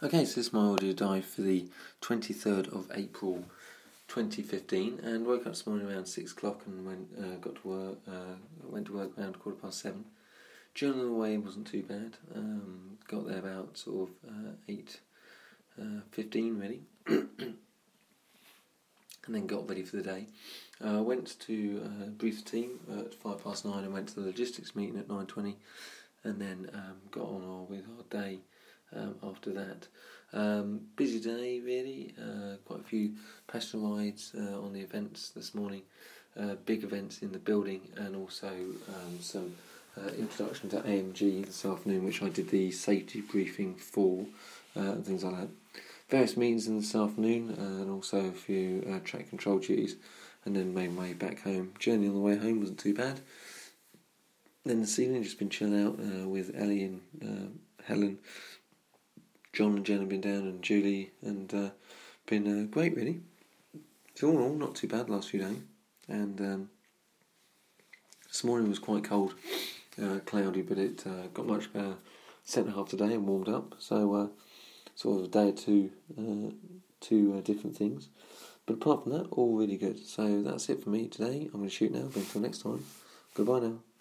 Okay, so this is my audio dive for the 23rd of April 2015, and woke up this morning around 6 o'clock and went to work around 7:15. Journey on the way wasn't too bad. Got there about sort of 8:15 really, and then got ready for the day. Went to brief the team at 9:05 and went to the logistics meeting at 9:20, and then got on with our day. After that, busy day really, quite a few passenger rides on the events this morning, big events in the building, and also some introduction to AMG this afternoon, which I did the safety briefing for, and things like that. Various meetings in this afternoon, and also a few track control duties, and then made my way back home. Journey on the way home wasn't too bad. Then this evening, just been chilling out with Ellie and Helen. John and Jen have been down, and Julie, and been great really. So all in all, not too bad last few days. And this morning was quite cold, cloudy, but it got much better second half today and warmed up. So sort of a day or two different things. But apart from that, all really good. So that's it for me today. I'm going to shoot now, but until next time, goodbye now.